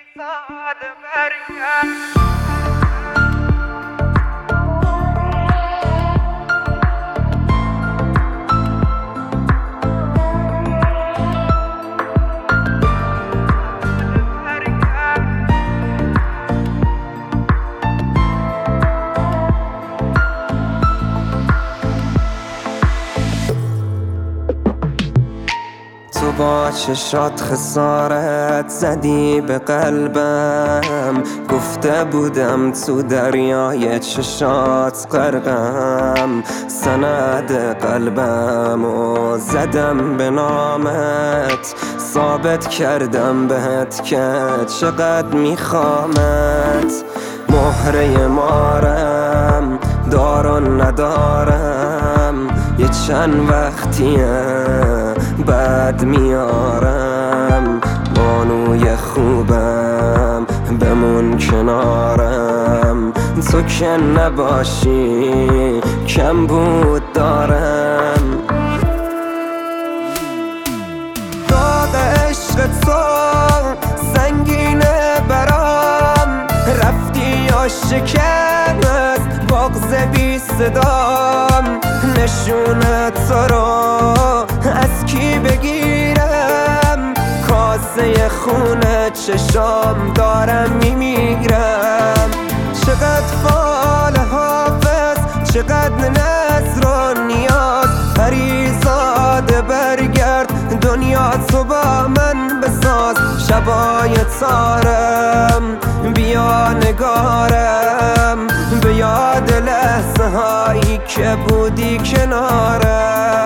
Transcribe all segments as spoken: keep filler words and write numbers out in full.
ساده برگرد. تو با چشات خسارت زدی به قلبم، گفته بودم تو دریای چشات غرقم. سند قلبم و زدم به نامت، ثابت کردم بهت که چقدر میخوامت. مهره مارم دارو ندارم، یه چند وقتیه بعد میارم. بانوی خوبم بمون کنارم، تو که نباشی کم بود دارم. داغ عشق تو سنگینه برام، رفتی یا شکست بغض بی صدام. نشونه تو رو از کی بگیرم، کاسه خونه چشام دارم میمیرم. چقدر فال حافظ، چقدر نظر و نیاز، پریزاده برگرد دنیا تو با من بساز. شبای تارم بیا نگارم، به یاد لحظه هایی که بودی کنارم.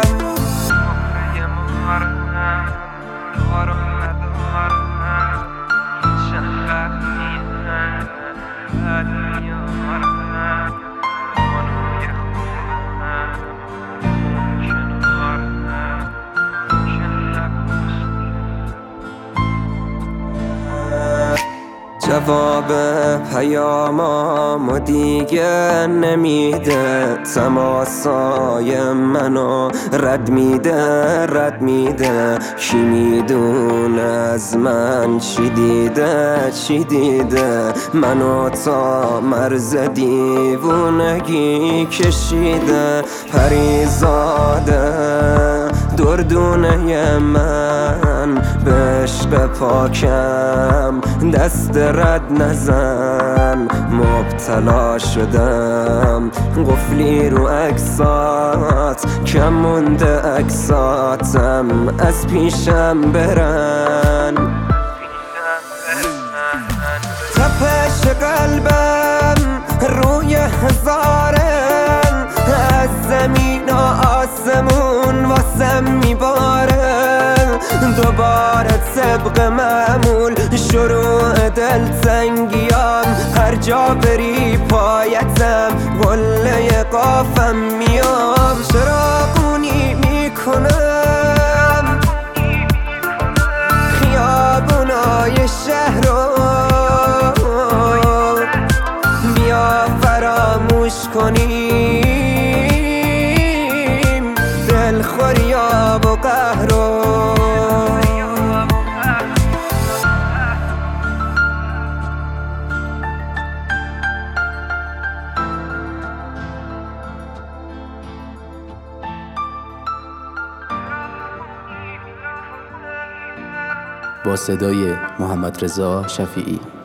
جواب پیامامو دیگه نمیده، تماسای منو رد میده رد میده. کی میدونه از من چی دیده چی دیده، منو تا مرز دیوونگی کشیده. پریزاده دردونه من، به عشق پاکم دست رد نزن. مبتلا شدم قفلی رو عکسات، کم مونده عکساتم از پیشم برن. تپش قلبم روی هزارن، از زمین و آسمون واسم میباره. دوباره طبق معمول شروع دلتنگیام، هر جا بری پایتم قله قافم میام. چراغونی میکنم خیابونای شهر رو، بیا فراموش کنیم دلخوریاب و قهر رو. با صدای محمد رضا شفیعی.